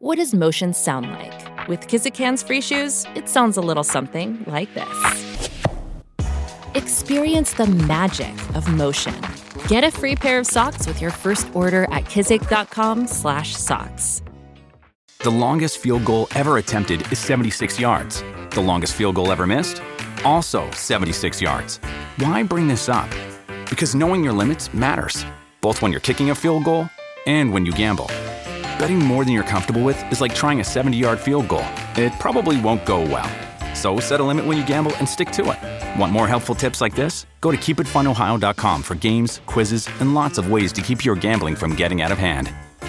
What does motion sound like? With Kizik hands-free shoes, it sounds a little something like this. Experience the magic of motion. Get a free pair of socks with your first order at kizik.com/socks. The longest field goal ever attempted is 76 yards. The longest field goal ever missed? Also 76 yards. Why bring this up? Because knowing your limits matters, both when you're kicking a field goal and when you gamble. Betting more than you're comfortable with is like trying a 70-yard field goal. It probably won't go well. So set a limit when you gamble and stick to it. Want more helpful tips like this? Go to keepitfunohio.com for games, quizzes, and lots of ways to keep your gambling from getting out of hand.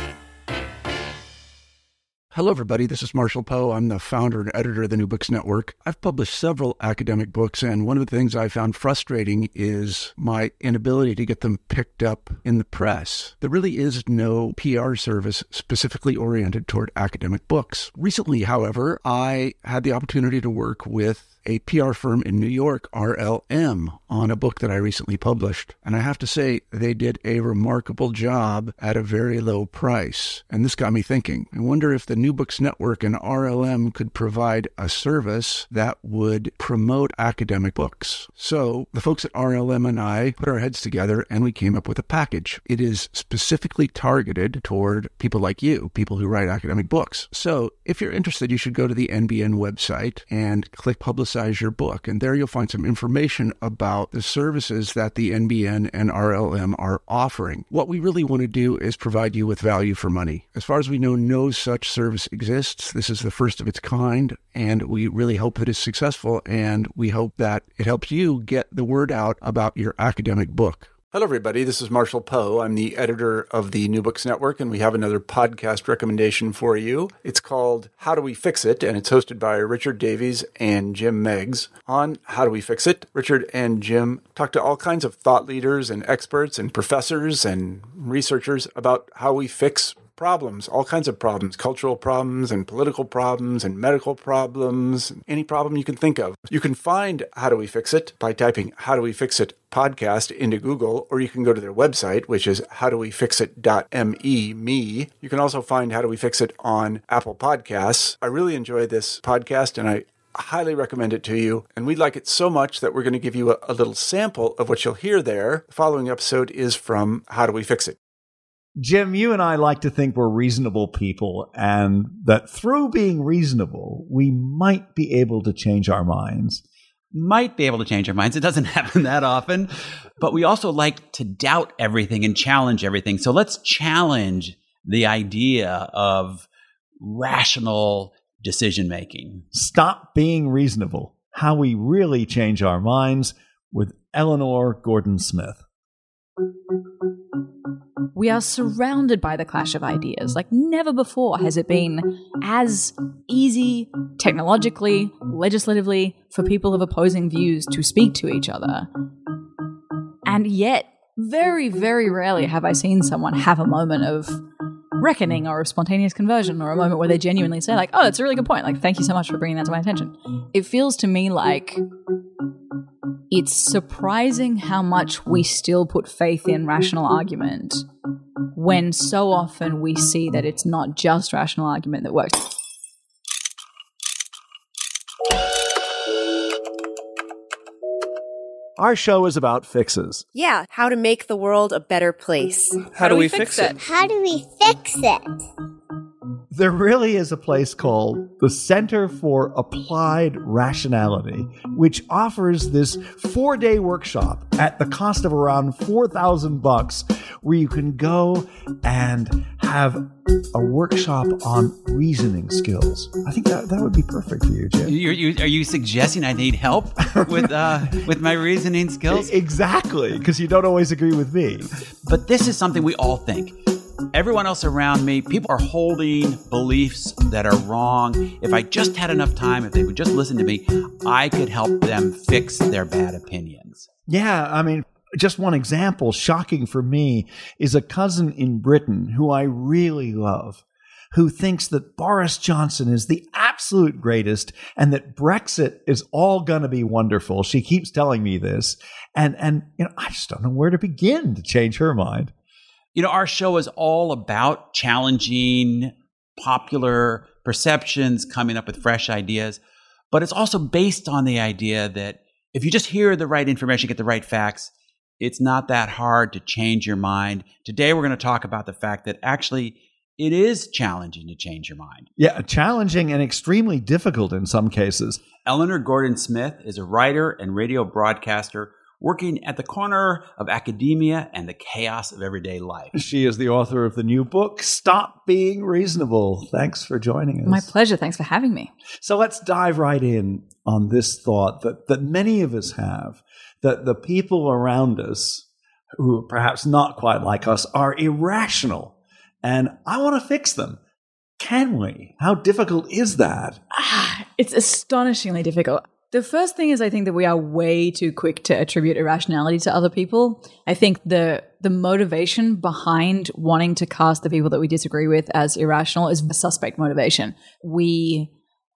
Hello, everybody. This is Marshall Poe. I'm the founder and editor of the New Books Network. I've published several academic books, and one of the things I found frustrating is my inability to get them picked up in the press. There really is no PR service specifically oriented toward academic books. Recently, however, I had the opportunity to work with a PR firm in New York, RLM, on a book that I recently published. And I have to say, they did a remarkable job at a very low price. And this got me thinking. I wonder if the New Books Network and RLM could provide a service that would promote academic books. So the folks at RLM and I put our heads together and we came up with a package. It is specifically targeted toward people like you, people who write academic books. So if you're interested, you should go to the NBN website and click Publicize Your Book. And there you'll find some information about the services that the NBN and RLM are offering. What we really want to do is provide you with value for money. As far as we know, no such service exists. This is the first of its kind, and we really hope that it's successful, and we hope that it helps you get the word out about your academic book. Hello, everybody. This is Marshall Poe. I'm the editor of the New Books Network, and we have another podcast recommendation for you. It's called How Do We Fix It, and it's hosted by Richard Davies and Jim Meigs. On How Do We Fix It, Richard and Jim talk to all kinds of thought leaders and experts and professors and researchers about how we fix problems, all kinds of problems, cultural problems and political problems and medical problems, any problem you can think of. You can find How Do We Fix It by typing How Do We Fix It podcast into Google, or you can go to their website, which is howdowefixit.me. You can also find How Do We Fix It on Apple Podcasts. I really enjoy this podcast, and I highly recommend it to you. And we like it so much that we're going to give you a little sample of what you'll hear there. The following episode is from How Do We Fix It? Jim, you and I like to think we're reasonable people, and that through being reasonable, we might be able to change our minds. Might be able to change our minds. It doesn't happen that often. But we also like to doubt everything and challenge everything. So let's challenge the idea of rational decision-making. Stop being reasonable. How we really change our minds with Eleanor Gordon Smith. We are surrounded by the clash of ideas. Like never before has it been as easy technologically, legislatively, for people of opposing views to speak to each other. And yet, very, very rarely have I seen someone have a moment of reckoning or a spontaneous conversion, or a moment where they genuinely say like, oh, that's a really good point. Like, thank you so much for bringing that to my attention. It feels to me like it's surprising how much we still put faith in rational argument when so often we see that it's not just rational argument that works. Our show is about fixes. Yeah, how to make the world a better place. How do we fix it? How do we fix it? There really is a place called the Center for Applied Rationality, which offers this 4-day workshop at the cost of around $4,000, where you can go and have a workshop on reasoning skills. I think that would be perfect for you, Jim. Are you suggesting I need help with my reasoning skills? Exactly, because you don't always agree with me. But this is something we all think. Everyone else around me, people are holding beliefs that are wrong. If I just had enough time, if they would just listen to me, I could help them fix their bad opinions. Yeah, I mean, just one example, shocking for me, is a cousin in Britain who I really love, who thinks that Boris Johnson is the absolute greatest and that Brexit is all going to be wonderful. She keeps telling me this. And I just don't know where to begin to change her mind. Our show is all about challenging popular perceptions, coming up with fresh ideas. But it's also based on the idea that if you just hear the right information, get the right facts, it's not that hard to change your mind. Today, we're going to talk about the fact that actually it is challenging to change your mind. Yeah, challenging and extremely difficult in some cases. Eleanor Gordon Smith is a writer and radio broadcaster working at the corner of academia and the chaos of everyday life. She is the author of the new book, Stop Being Reasonable. Thanks for joining us. My pleasure. Thanks for having me. So let's dive right in on this thought that many of us have, that the people around us who are perhaps not quite like us are irrational, and I want to fix them. Can we? How difficult is that? It's astonishingly difficult. The first thing is I think that we are way too quick to attribute irrationality to other people. I think the motivation behind wanting to cast the people that we disagree with as irrational is a suspect motivation. We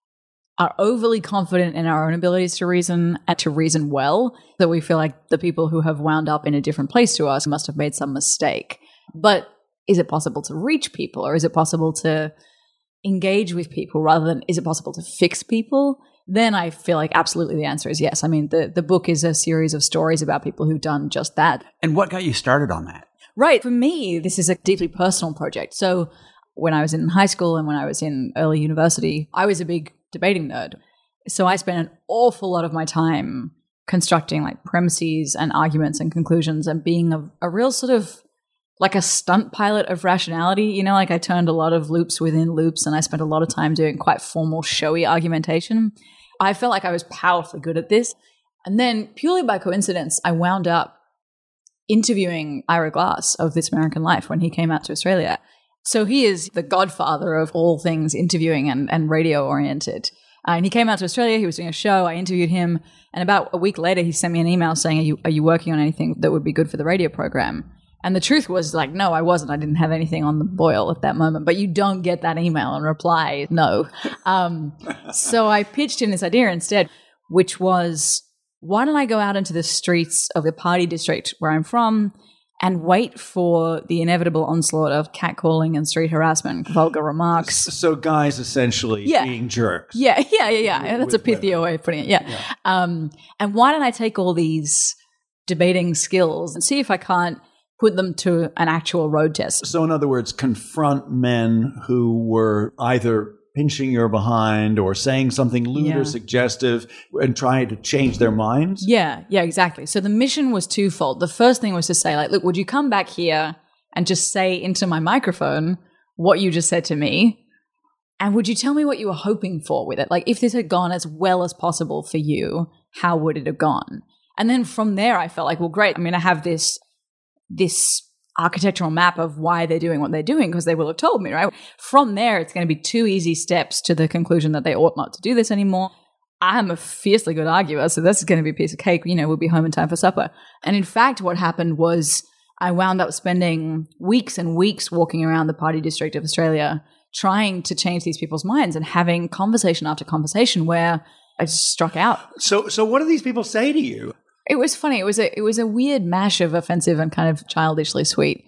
are overly confident in our own abilities to reason and to reason well, that we feel like the people who have wound up in a different place to us must have made some mistake. But is it possible to reach people, or is it possible to engage with people rather than is it possible to fix people? Then I feel like absolutely the answer is yes. I mean, the book is a series of stories about people who've done just that. And what got you started on that? Right. For me, this is a deeply personal project. So when I was in high school and when I was in early university, I was a big debating nerd. So I spent an awful lot of my time constructing like premises and arguments and conclusions and being a real sort of like a stunt pilot of rationality. You know, like I turned a lot of loops within loops and I spent a lot of time doing quite formal, showy argumentation. I felt like I was powerfully good at this. And then purely by coincidence, I wound up interviewing Ira Glass of This American Life when he came out to Australia. So he is the godfather of all things interviewing and radio oriented. And he came out to Australia. He was doing a show. I interviewed him. And about a week later, he sent me an email saying, are you working on anything that would be good for the radio program? And the truth was like, no, I wasn't. I didn't have anything on the boil at that moment. But you don't get that email and reply no. So I pitched him this idea instead, which was, why don't I go out into the streets of the party district where I'm from and wait for the inevitable onslaught of catcalling and street harassment, vulgar remarks. So guys essentially being jerks. Yeah. That's a pithier way of putting it. Yeah. And why don't I take all these debating skills and see if I can't put them to an actual road test. So in other words, confront men who were either pinching your behind or saying something lewd or suggestive and trying to change their minds? Yeah, exactly. So the mission was twofold. The first thing was to say, like, look, would you come back here and just say into my microphone what you just said to me? And would you tell me what you were hoping for with it? Like, if this had gone as well as possible for you, how would it have gone? And then from there, I felt like, well, great. I'm going to have this architectural map of why they're doing what they're doing because they will have told me, right? From there, it's going to be 2 easy steps to the conclusion that they ought not to do this anymore. I'm a fiercely good arguer, so this is going to be a piece of cake. You know, we'll be home in time for supper. And in fact, what happened was I wound up spending weeks and weeks walking around the party district of Australia trying to change these people's minds and having conversation after conversation where I just struck out. So what do these people say to you? It was funny. It was a weird mash of offensive and kind of childishly sweet.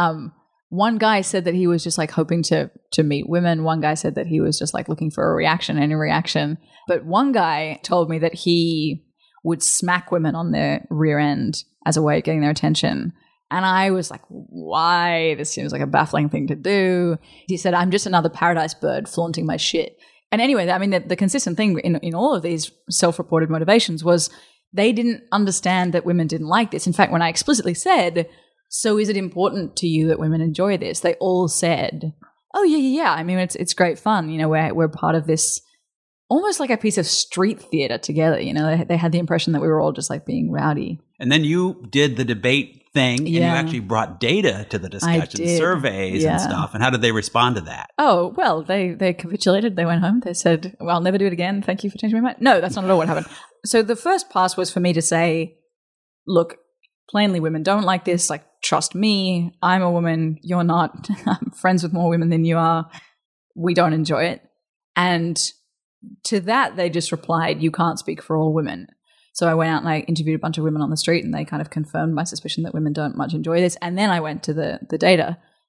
One guy said that he was just like hoping to meet women. One guy said that he was just like looking for a reaction, any reaction. But one guy told me that he would smack women on their rear end as a way of getting their attention. And I was like, why? This seems like a baffling thing to do. He said, I'm just another paradise bird flaunting my shit. And anyway, I mean, the consistent thing in all of these self-reported motivations was they didn't understand that women didn't like this. In fact, when I explicitly said, so is it important to you that women enjoy this? They all said, oh, yeah. I mean, it's great fun. You know, we're part of this almost like a piece of street theater together. You know, they had the impression that we were all just like being rowdy. And then you did the debate thing and you actually brought data to the discussion, surveys and stuff. And how did they respond to that? Oh, well, they capitulated. They went home. They said, well, I'll never do it again. Thank you for changing my mind. No, that's not at all what happened. So the first pass was for me to say, look, plainly women don't like this. Like, trust me. I'm a woman. You're not. I'm friends with more women than you are. We don't enjoy it. And to that, they just replied, you can't speak for all women. So I went out and I interviewed a bunch of women on the street and they kind of confirmed my suspicion that women don't much enjoy this. And then I went to the data.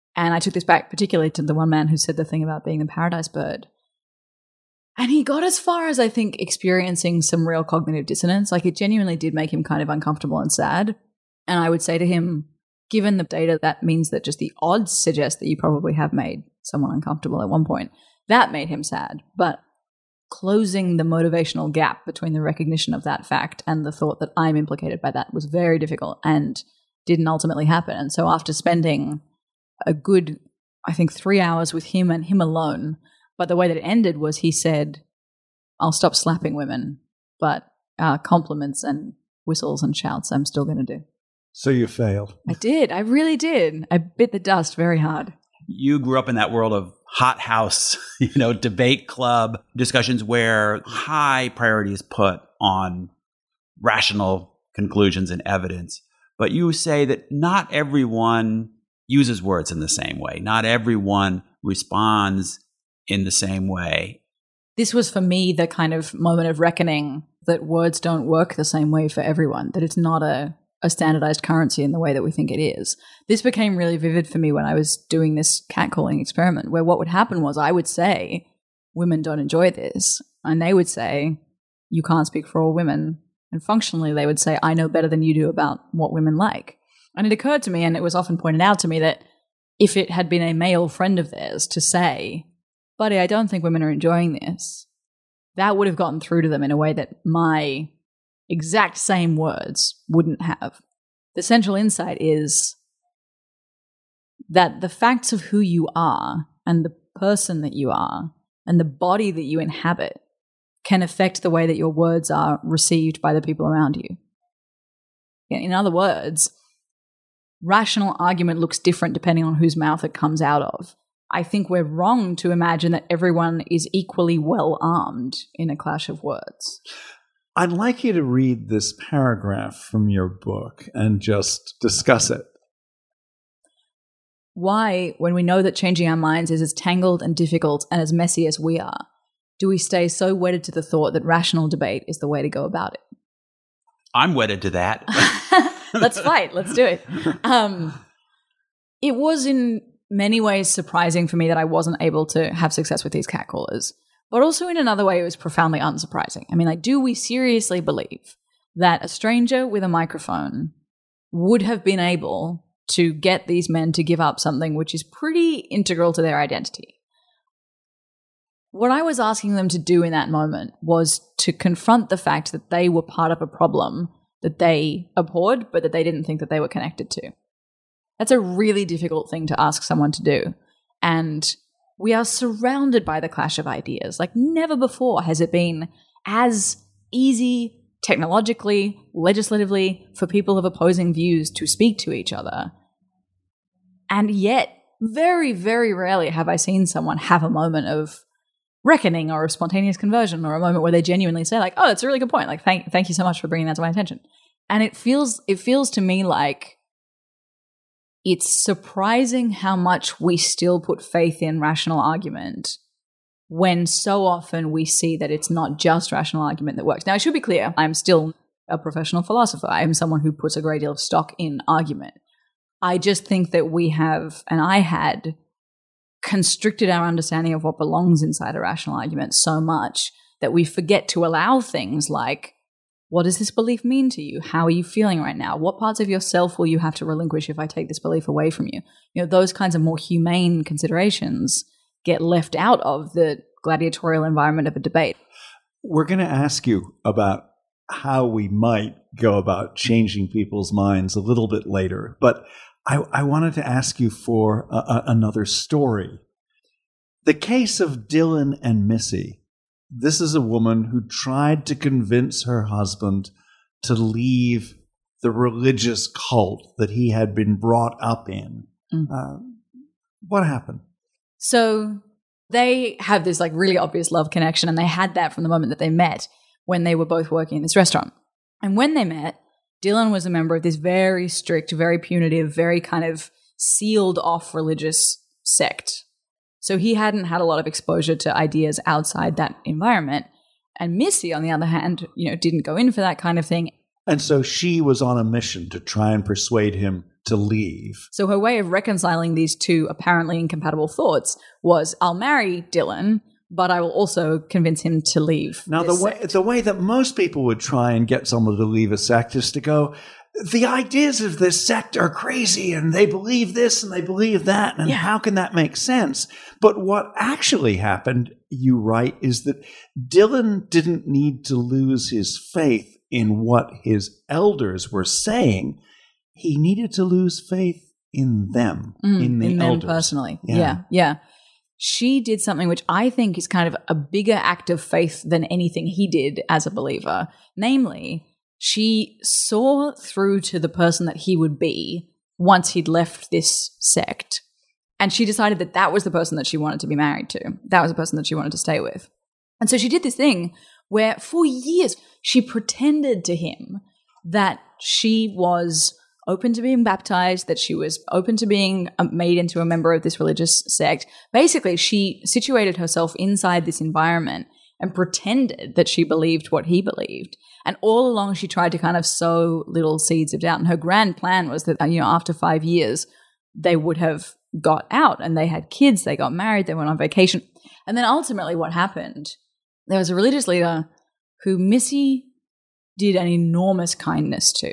And I took this back particularly to the one man who said the thing about being the paradise bird. And he got as far as, I think, experiencing some real cognitive dissonance. Like, it genuinely did make him kind of uncomfortable and sad. And I would say to him, given the data, that means that just the odds suggest that you probably have made someone uncomfortable at one point. That made him sad. But closing the motivational gap between the recognition of that fact and the thought that I'm implicated by that was very difficult and didn't ultimately happen. And so after spending a good, I think, 3 hours with him and him alone, but the way that it ended was he said, I'll stop slapping women, but compliments and whistles and shouts I'm still going to do. So you failed. I did. I really did. I bit the dust very hard. You grew up in that world of hot house, debate club discussions where high priority is put on rational conclusions and evidence. But you say that not everyone uses words in the same way. Not everyone responds in the same way. This was for me the kind of moment of reckoning that words don't work the same way for everyone, that it's not a standardized currency in the way that we think it is. This became really vivid for me when I was doing this catcalling experiment, where what would happen was I would say, women don't enjoy this. And they would say, you can't speak for all women. And functionally, they would say, I know better than you do about what women like. And it occurred to me, and it was often pointed out to me, that if it had been a male friend of theirs to say, buddy, I don't think women are enjoying this, that would have gotten through to them in a way that my exact same words wouldn't have. The central insight is that the facts of who you are and the person that you are and the body that you inhabit can affect the way that your words are received by the people around you. In other words, rational argument looks different depending on whose mouth it comes out of. I think we're wrong to imagine that everyone is equally well armed in a clash of words. I'd like you to read this paragraph from your book and just discuss it. Why, when we know that changing our minds is as tangled and difficult and as messy as we are, do we stay so wedded to the thought that rational debate is the way to go about it? I'm wedded to that. Let's fight. Let's do it. It was in many ways surprising for me that I wasn't able to have success with these catcallers. But also in another way, it was profoundly unsurprising. I mean, do we seriously believe that a stranger with a microphone would have been able to get these men to give up something which is pretty integral to their identity? What I was asking them to do in that moment was to confront the fact that they were part of a problem that they abhorred, but that they didn't think that they were connected to. That's a really difficult thing to ask someone to do. And we are surrounded by the clash of ideas. Like never before has it been as easy technologically, legislatively, for people of opposing views to speak to each other. And yet, very, very rarely have I seen someone have a moment of reckoning or a spontaneous conversion or a moment where they genuinely say like, oh, that's a really good point. Like, thank you so much for bringing that to my attention. And it feels to me like it's surprising how much we still put faith in rational argument when so often we see that it's not just rational argument that works. Now, I should be clear, I'm still a professional philosopher. I am someone who puts a great deal of stock in argument. I just think that we have, and I had, constricted our understanding of what belongs inside a rational argument so much that we forget to allow things like, what does this belief mean to you? How are you feeling right now? What parts of yourself will you have to relinquish if I take this belief away from you? You know, those kinds of more humane considerations get left out of the gladiatorial environment of a debate. We're going to ask you about how we might go about changing people's minds a little bit later, but I wanted to ask you for another story. The case of Dylan and Missy. This is a woman who tried to convince her husband to leave the religious cult that he had been brought up in. What happened? So they have this like really obvious love connection, and they had that from the moment that they met when they were both working in this restaurant. And when they met, Dylan was a member of this very strict, very punitive, very kind of sealed off religious sect. So he hadn't had a lot of exposure to ideas outside that environment. And Missy, on the other hand, didn't go in for that kind of thing. And so she was on a mission to try and persuade him to leave. So her way of reconciling these two apparently incompatible thoughts was, I'll marry Dylan, but I will also convince him to leave. Now, the way that most people would try and get someone to leave a sect is to go, the ideas of this sect are crazy and they believe this and they believe that. And how can that make sense? But what actually happened, you write, is that Dylan didn't need to lose his faith in what his elders were saying. He needed to lose faith in them, in the elders. Them personally. Yeah. She did something which I think is kind of a bigger act of faith than anything he did as a believer. Namely, she saw through to the person that he would be once he'd left this sect. And she decided that that was the person that she wanted to be married to. That was the person that she wanted to stay with. And so she did this thing where for years she pretended to him that she was open to being baptized, that she was open to being made into a member of this religious sect. Basically, she situated herself inside this environment and pretended that she believed what he believed. And all along, she tried to kind of sow little seeds of doubt. And her grand plan was that, after 5 years, they would have got out and they had kids, they got married, they went on vacation. And then ultimately what happened, there was a religious leader who Missy did an enormous kindness to.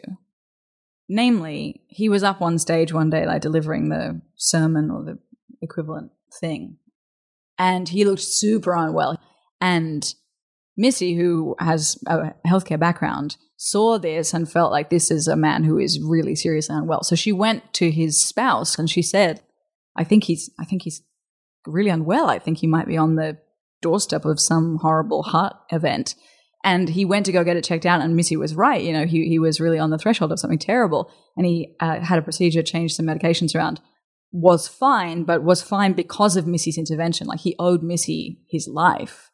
Namely, he was up on stage one day, like delivering the sermon or the equivalent thing. And he looked super unwell. And Missy, who has a healthcare background, saw this and felt like this is a man who is really seriously unwell. So she went to his spouse and she said, I think he's really unwell. I think he might be on the doorstep of some horrible heart event. And he went to go get it checked out, and Missy was right. He was really on the threshold of something terrible. And he had a procedure, changed some medications around, was fine, but was fine because of Missy's intervention. Like, he owed Missy his life.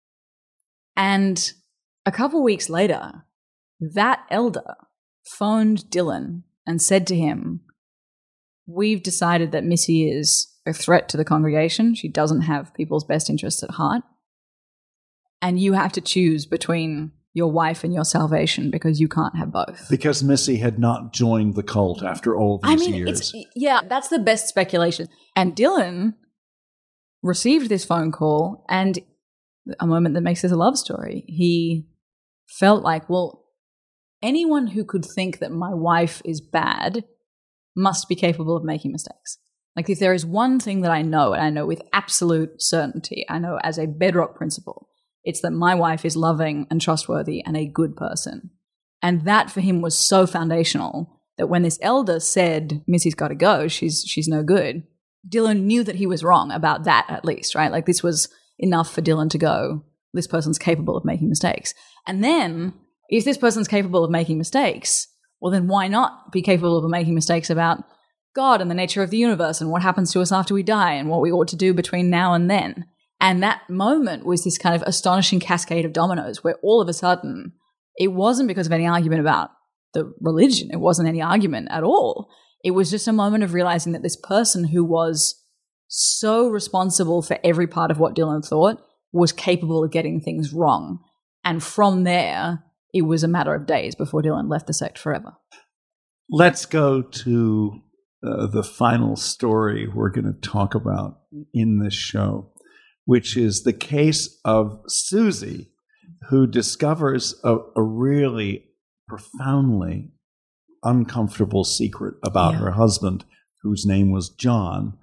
And a couple weeks later, that elder phoned Dylan and said to him, we've decided that Missy is a threat to the congregation. She doesn't have people's best interests at heart. And you have to choose between your wife and your salvation because you can't have both. Because Missy had not joined the cult after all these years. That's the best speculation. And Dylan received this phone call, and a moment that makes this a love story. He felt like, well, anyone who could think that my wife is bad must be capable of making mistakes. Like, if there is one thing that I know, and I know with absolute certainty, I know as a bedrock principle, it's that my wife is loving and trustworthy and a good person. And that for him was so foundational that when this elder said, Missy's got to go, she's no good, Dylan knew that he was wrong about that at least, right? Like, this was enough for Dylan to go, this person's capable of making mistakes. And then, if this person's capable of making mistakes, well, then why not be capable of making mistakes about God and the nature of the universe and what happens to us after we die and what we ought to do between now and then? And that moment was this kind of astonishing cascade of dominoes where all of a sudden, it wasn't because of any argument about the religion. It wasn't any argument at all. It was just a moment of realizing that this person who was so responsible for every part of what Dylan thought was capable of getting things wrong. And from there, it was a matter of days before Dylan left the sect forever. Let's go to the final story we're going to talk about in this show, which is the case of Susie, who discovers a really profoundly uncomfortable secret about her husband, whose name was John.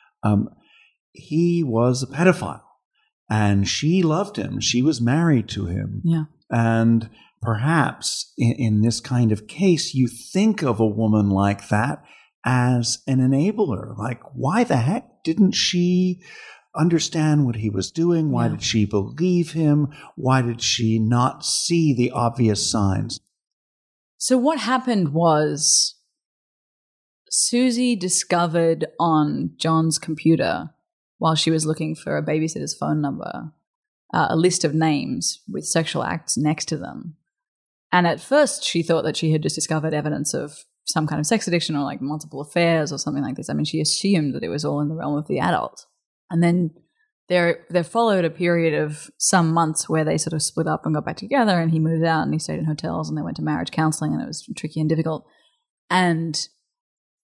He was a pedophile, and she loved him. She was married to him. Yeah. And perhaps in this kind of case, you think of a woman like that as an enabler. Like, why the heck didn't she understand what he was doing? Why did she believe him? Why did she not see the obvious signs? So what happened was Susie discovered on John's computer, while she was looking for a babysitter's phone number, a list of names with sexual acts next to them. And at first she thought that she had just discovered evidence of some kind of sex addiction or like multiple affairs or something like this. I mean, she assumed that it was all in the realm of the adult. And then there followed a period of some months where they sort of split up and got back together, and he moved out and he stayed in hotels and they went to marriage counseling, and it was tricky and difficult. And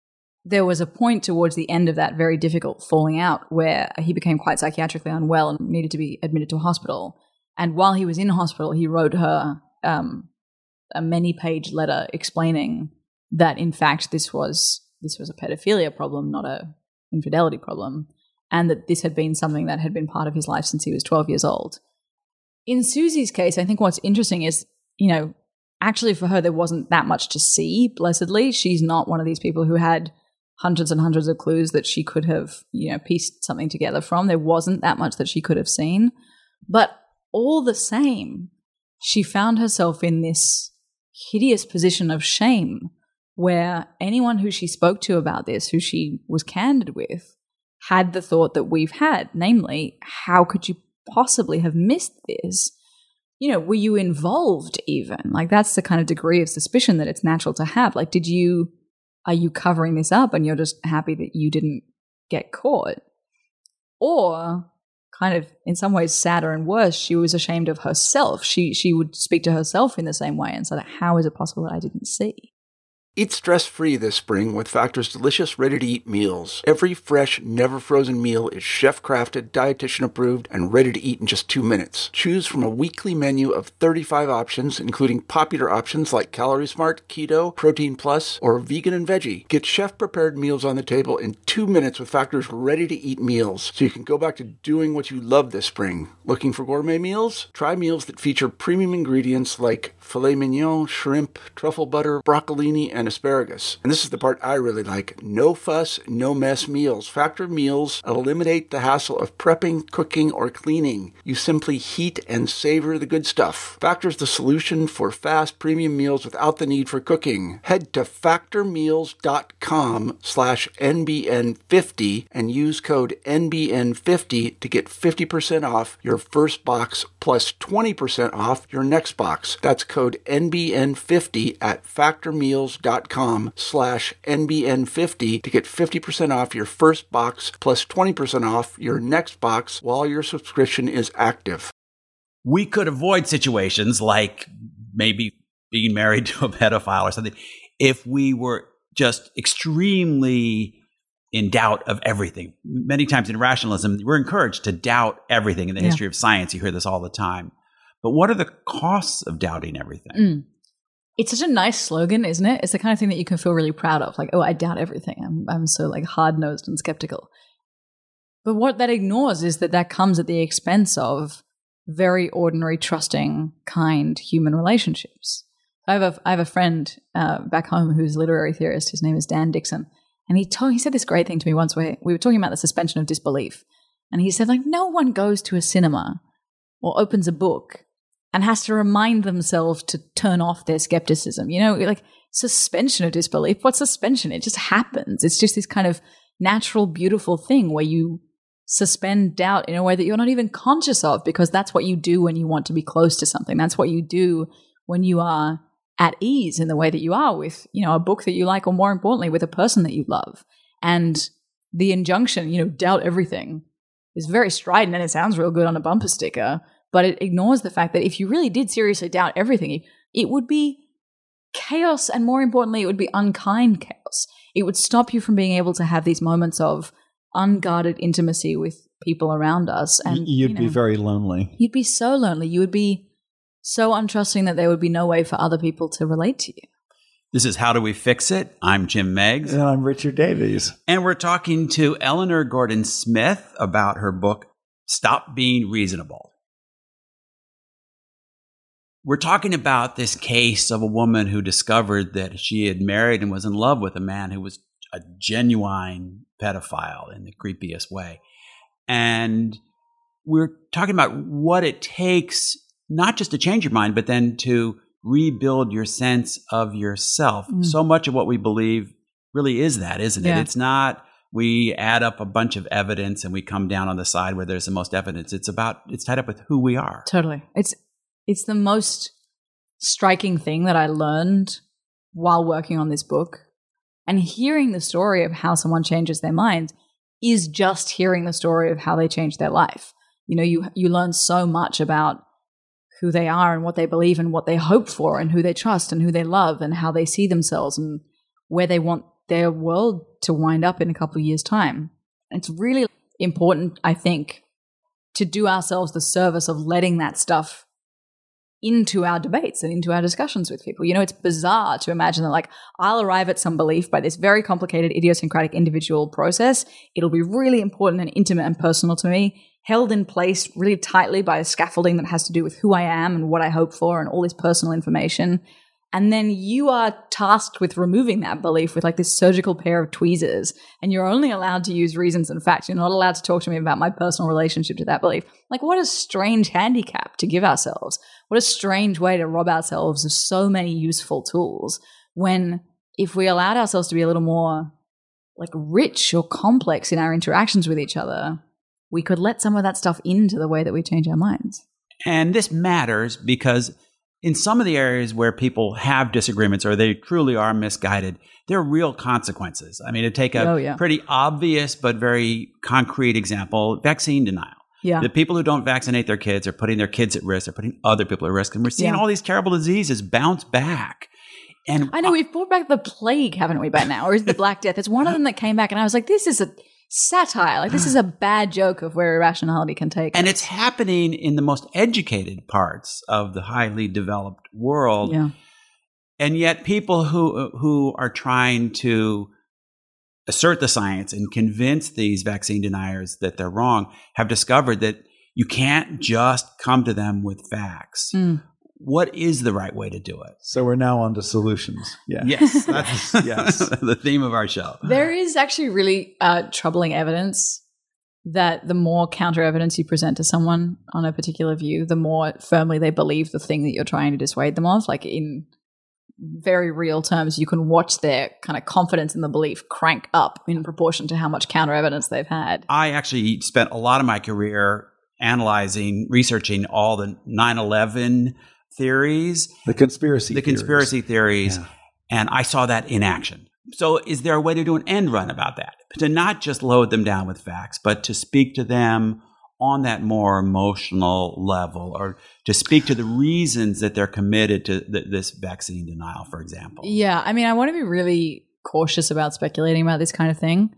there was a point towards the end of that very difficult falling out where he became quite psychiatrically unwell and needed to be admitted to a hospital. And while he was in hospital, he wrote her a many-page letter explaining that, in fact, this was a pedophilia problem, not a infidelity problem, and that this had been something that had been part of his life since he was 12 years old. In Susie's case, I think what's interesting is, actually for her there wasn't that much to see, blessedly. She's not one of these people who had hundreds and hundreds of clues that she could have, pieced something together from. There wasn't that much that she could have seen. But all the same, she found herself in this hideous position of shame where anyone who she spoke to about this, who she was candid with, had the thought that we've had, namely, how could you possibly have missed this? Were you involved even? Like, that's the kind of degree of suspicion that it's natural to have. Like, are you covering this up and you're just happy that you didn't get caught? Or, kind of in some ways sadder and worse, she was ashamed of herself. She would speak to herself in the same way and say, how is it possible that I didn't see? Eat stress-free this spring with Factor's delicious, ready-to-eat meals. Every fresh, never-frozen meal is chef-crafted, dietitian-approved, and ready to eat in just 2 minutes. Choose from a weekly menu of 35 options, including popular options like Calorie Smart, Keto, Protein Plus, or Vegan and Veggie. Get chef-prepared meals on the table in 2 minutes with Factor's ready-to-eat meals, so you can go back to doing what you love this spring. Looking for gourmet meals? Try meals that feature premium ingredients like filet mignon, shrimp, truffle butter, broccolini, and asparagus. And this is the part I really like. No fuss, no mess meals. Factor meals eliminate the hassle of prepping, cooking, or cleaning. You simply heat and savor the good stuff. Factor's the solution for fast premium meals without the need for cooking. Head to factormeals.com/NBN50 and use code NBN50 to get 50% off your first box plus 20% off your next box. That's code NBN50 at factormeals.com/NBN50 to get 50% off your first box plus 20% off your next box while your subscription is active. We could avoid situations like maybe being married to a pedophile or something if we were just extremely in doubt of everything. Many times in rationalism, we're encouraged to doubt everything. In the history of science, you hear this all the time. But what are the costs of doubting everything? It's such a nice slogan, isn't it? It's the kind of thing that you can feel really proud of. Like, oh, I doubt everything. I'm so hard-nosed and skeptical. But what that ignores is that comes at the expense of very ordinary, trusting, kind human relationships. I have a friend back home who's a literary theorist. His name is Dan Dixon. And he said this great thing to me once where we were talking about the suspension of disbelief. And he said, no one goes to a cinema or opens a book and has to remind themselves to turn off their skepticism. Suspension of disbelief. What's suspension? It just happens. It's just this kind of natural, beautiful thing where you suspend doubt in a way that you're not even conscious of, because that's what you do when you want to be close to something. That's what you do when you are at ease in the way that you are with, a book that you like, or more importantly, with a person that you love. And the injunction, doubt everything, is very strident and it sounds real good on a bumper sticker, but it ignores the fact that if you really did seriously doubt everything, it would be chaos, and more importantly, it would be unkind chaos. It would stop you from being able to have these moments of unguarded intimacy with people around us. And you'd be very lonely. You'd be so lonely. You would be so untrusting that there would be no way for other people to relate to you. This is How Do We Fix It? I'm Jim Meigs. And I'm Richard Davies. And we're talking to Eleanor Gordon Smith about her book, Stop Being Reasonable. We're talking about this case of a woman who discovered that she had married and was in love with a man who was a genuine pedophile in the creepiest way. And we're talking about what it takes, not just to change your mind, but then to rebuild your sense of yourself. So much of what we believe really is that, isn't it? It's not we add up a bunch of evidence and we come down on the side where there's the most evidence. It's tied up with who we are. Totally. It's the most striking thing that I learned while working on this book. And hearing the story of how someone changes their mind is just hearing the story of how they change their life. You learn so much about who they are and what they believe and what they hope for and who they trust and who they love and how they see themselves and where they want their world to wind up in a couple of years' time. It's really important, I think, to do ourselves the service of letting that stuff into our debates and into our discussions with people. You know, it's bizarre to imagine that, like, I'll arrive at some belief by this very complicated, idiosyncratic individual process. It'll be really important and intimate and personal to me, held in place really tightly by a scaffolding that has to do with who I am and what I hope for and all this personal information. And then you are tasked with removing that belief with like this surgical pair of tweezers, and you're only allowed to use reasons and facts. You're not allowed to talk to me about my personal relationship to that belief. Like, what a strange handicap to give ourselves. What a strange way to rob ourselves of so many useful tools, when if we allowed ourselves to be a little more like rich or complex in our interactions with each other, we could let some of that stuff into the way that we change our minds. And this matters because in some of the areas where people have disagreements or they truly are misguided, there are real consequences. I mean, to take a pretty obvious but very concrete example, vaccine denial. Yeah. The people who don't vaccinate their kids are putting their kids at risk. They're putting other people at risk. And we're seeing all these terrible diseases bounce back. And I know we've brought back the plague, haven't we, by now? Or is it the Black Death? It's one of them that came back, and I was like, this is a satire. Like, this is a bad joke of where irrationality can take us. And it's happening in the most educated parts of the highly developed world. Yeah. And yet people who are trying to assert the science and convince these vaccine deniers that they're wrong have discovered that you can't just come to them with facts. What is the right way to do it? So we're now on to solutions. Yeah. Yes. That's the theme of our show. There is actually really troubling evidence that the more counter evidence you present to someone on a particular view, the more firmly they believe the thing that you're trying to dissuade them of. Like, in very real terms, you can watch their kind of confidence in the belief crank up in proportion to how much counter evidence they've had. I actually spent a lot of my career researching all the 9/11 theories. The conspiracy theories. Yeah. And I saw that in action. So is there a way to do an end run about that? To not just load them down with facts, but to speak to them on that more emotional level, or to speak to the reasons that they're committed to this vaccine denial, for example? Yeah. I mean, I want to be really cautious about speculating about this kind of thing.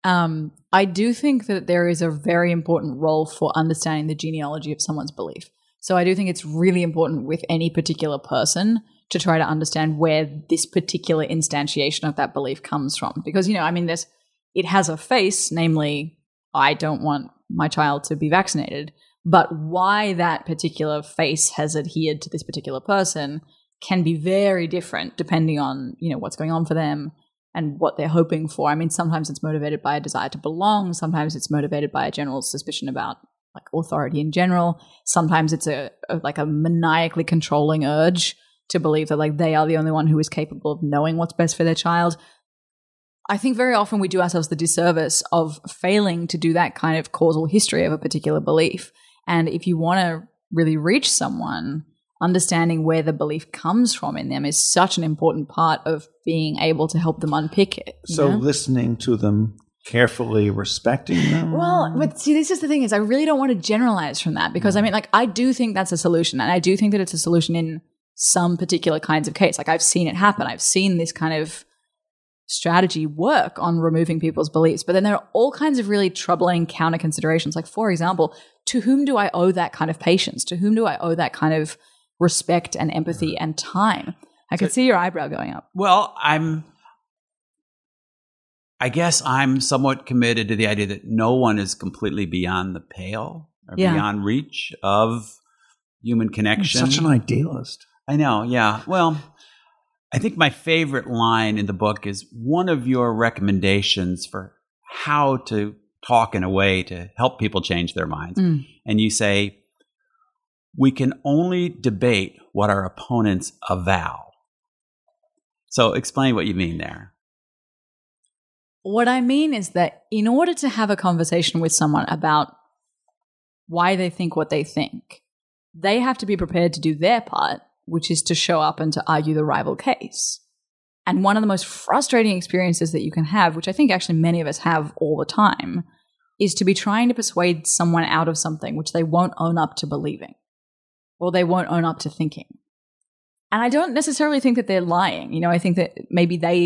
I do think that there is a very important role for understanding the genealogy of someone's belief. So I do think it's really important with any particular person to try to understand where this particular instantiation of that belief comes from. Because, you know, I mean, it has a face, namely, I don't want my child to be vaccinated. But why that particular face has adhered to this particular person can be very different depending on, you know, what's going on for them and what they're hoping for. I mean, sometimes it's motivated by a desire to belong. Sometimes it's motivated by a general suspicion about like authority in general. Sometimes it's a maniacally controlling urge to believe that like they are the only one who is capable of knowing what's best for their child. I think very often we do ourselves the disservice of failing to do that kind of causal history of a particular belief. And if you want to really reach someone, understanding where the belief comes from in them is such an important part of being able to help them unpick it. So listening to them carefully, respecting them. Well, but see, this is the thing, is I really don't want to generalize from that, because I mean, like, I do think that's a solution, and I do think that it's a solution in some particular kinds of case. Like, I've seen it happen. I've seen this kind of strategy work on removing people's beliefs. But then there are all kinds of really troubling counter considerations. Like, for example, to whom do I owe that kind of patience? To whom do I owe that kind of respect and empathy and time? I could see your eyebrow going up. Well, I guess I'm somewhat committed to the idea that no one is completely beyond the pale or beyond reach of human connection. You're such an idealist. I know, yeah. Well, I think my favorite line in the book is one of your recommendations for how to talk in a way to help people change their minds. And you say, we can only debate what our opponents avow. So explain what you mean there. What I mean is that in order to have a conversation with someone about why they think what they think, they have to be prepared to do their part, which is to show up and to argue the rival case. And one of the most frustrating experiences that you can have, which I think actually many of us have all the time, is to be trying to persuade someone out of something which they won't own up to believing, or they won't own up to thinking. And I don't necessarily think that they're lying. You know, I think that maybe they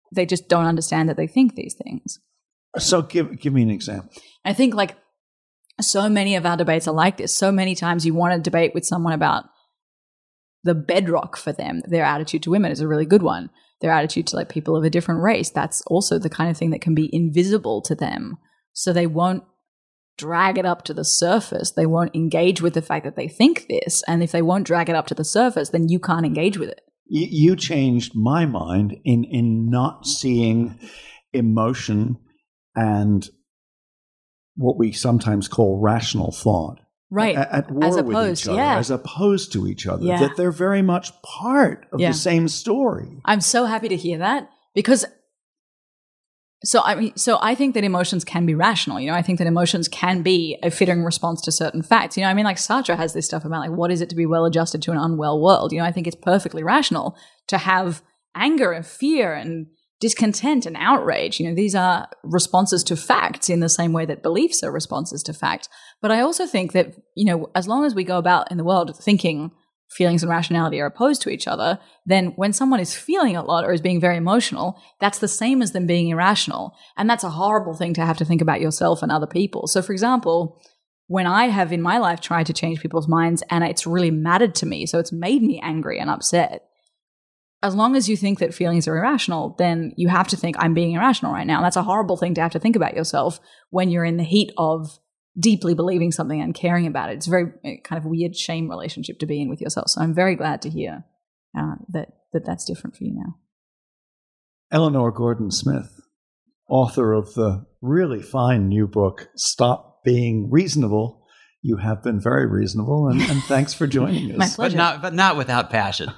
They just don't understand that they think these things. So give me an example. I think like so many of our debates are like this. So many times you want to debate with someone about the bedrock for them. Their attitude to women is a really good one. Their attitude to like people of a different race, that's also the kind of thing that can be invisible to them. So they won't drag it up to the surface. They won't engage with the fact that they think this. And if they won't drag it up to the surface, then you can't engage with it. You changed my mind in not seeing emotion and what we sometimes call rational thought. Right. At war as with each other, as opposed to each other. Yeah. That they're very much part of Yeah. the same story. I'm so happy to hear that because so I think that emotions can be rational. I think that emotions can be a fitting response to certain facts. Like Sartre has this stuff about like what is it to be well adjusted to an unwell world. I think it's perfectly rational to have anger and fear and discontent and outrage. These are responses to facts in the same way that beliefs are responses to fact. But I also think that, as long as we go about in the world thinking feelings and rationality are opposed to each other, then when someone is feeling a lot or is being very emotional, that's the same as them being irrational. And that's a horrible thing to have to think about yourself and other people. So, for example, when I have in my life tried to change people's minds and it's really mattered to me, so it's made me angry and upset, as long as you think that feelings are irrational, then you have to think I'm being irrational right now. And that's a horrible thing to have to think about yourself when you're in the heat of deeply believing something and caring about it. It's a very kind of weird shame relationship to be in with yourself. So I'm very glad to hear that's different for you now. Eleanor Gordon Smith, author of the really fine new book, Stop Being Reasonable. You have been very reasonable, and thanks for joining us. My pleasure. But not without passion.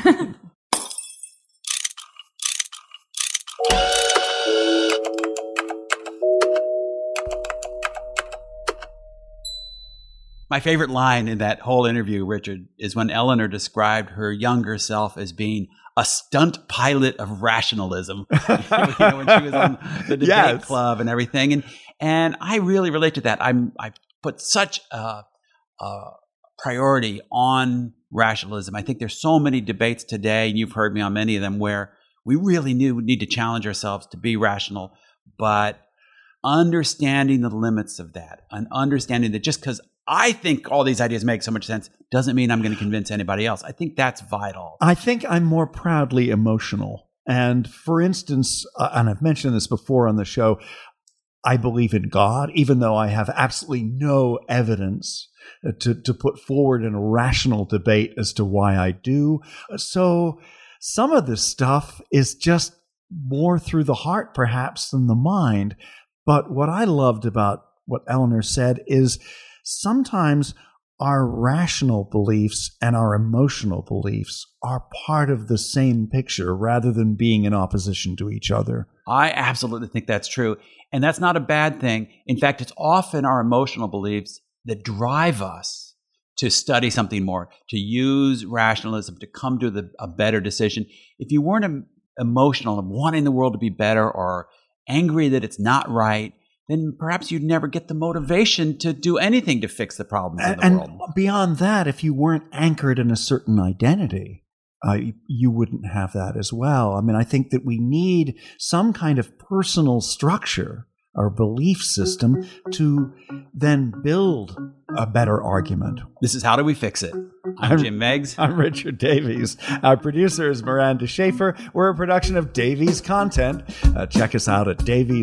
My favorite line in that whole interview, Richard, is when Eleanor described her younger self as being a stunt pilot of rationalism. When she was on the debate club and everything. And I really relate to that. I put such a priority on rationalism. I think there's so many debates today, and you've heard me on many of them, where we really need to challenge ourselves to be rational, but understanding the limits of that and understanding that just because I think all these ideas make so much sense doesn't mean I'm going to convince anybody else. I think that's vital. I think I'm more proudly emotional. And for instance, and I've mentioned this before on the show, I believe in God, even though I have absolutely no evidence to put forward in a rational debate as to why I do. So some of this stuff is just more through the heart, perhaps, than the mind. But what I loved about what Eleanor said is sometimes our rational beliefs and our emotional beliefs are part of the same picture rather than being in opposition to each other. I absolutely think that's true. And that's not a bad thing. In fact, it's often our emotional beliefs that drive us to study something more, to use rationalism, to come to a better decision. If you weren't emotional and wanting the world to be better or angry that it's not right, then perhaps you'd never get the motivation to do anything to fix the problems of the world. And beyond that, if you weren't anchored in a certain identity, you wouldn't have that as well. I mean, I think that we need some kind of personal structure or belief system to then build a better argument. This is How Do We Fix It? I'm Jim Meigs. I'm Richard Davies. Our producer is Miranda Schaefer. We're a production of Davies Content. Check us out at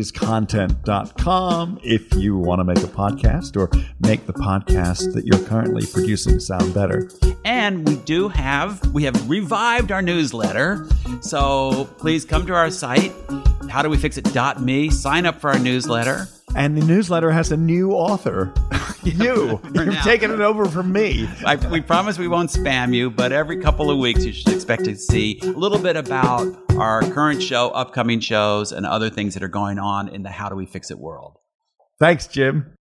daviescontent.com if you want to make a podcast or make the podcast that you're currently producing sound better. And we have revived our newsletter. So please come to our site, howdowefixit.me, sign up for our newsletter. And the newsletter has a new author. You've taken it over from me. We promise we won't spam you, but every couple of weeks you should expect to see a little bit about our current show, upcoming shows, and other things that are going on in the How Do We Fix It world. Thanks, Jim.